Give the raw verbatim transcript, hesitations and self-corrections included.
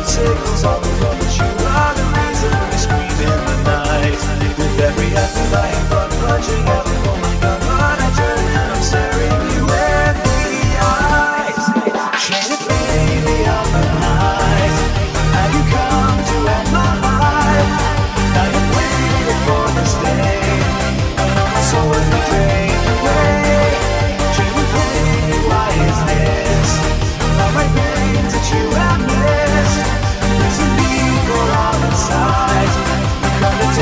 circles on the road, but you are the reason we scream in the night. With every effort I am but grudging ever more.